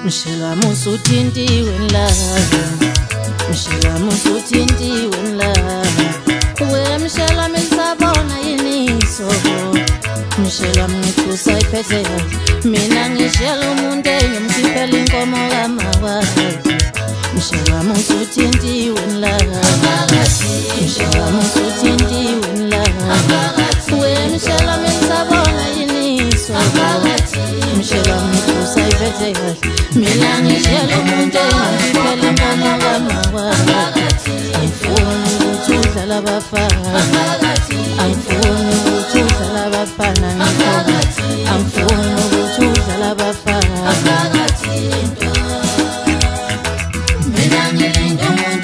Mshela musutinti wenla, mshela musutinti wenla. We mshela misabona yiniso, mshela mnikusa iphethe. Mina ngishela umuntu engimkhiphela inkomo kamawa. Mshela musutinti wenla, mshela musutinti wenla. We mshela misabona yiniso, mshela mnikusa iphethe. Mina ngishela umuntu engimkhiphela inkomo kamawa. Angifuni ukuthi udlala abafana, angifuni ukuthi udlala abafana, angifuni ukuthi udlala abafana. Mina ngilinda umuntu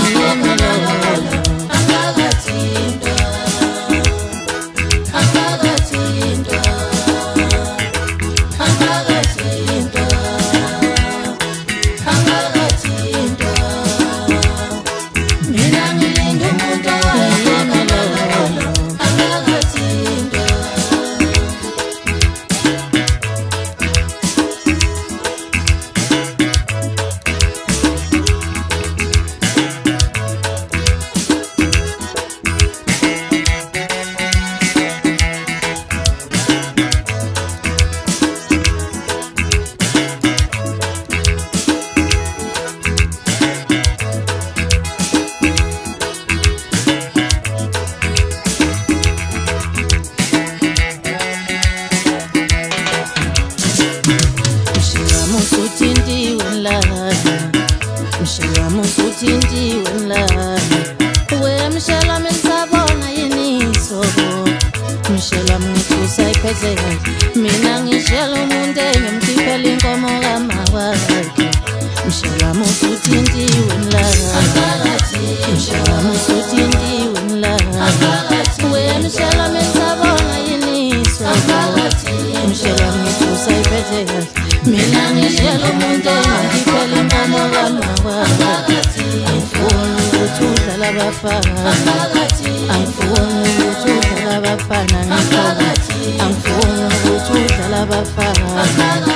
mshela musutinti wenla. We mshela misabona yiniso, mshela mnikusa iphethe. Mina ngishela umuntu engimkhiphela inkomo kamawa. Mshela musutinti wenla, mshela musutinti wenla. We mshela misabona yiniso, mshela mnikusa iphethe. Mina ngishela umuntu engimkhiphela inkomo kamawa. Angifuni ukuthi udlala abafana, angifuni ukuthi udlala abafana, angifuni ukuthi udlala abafana.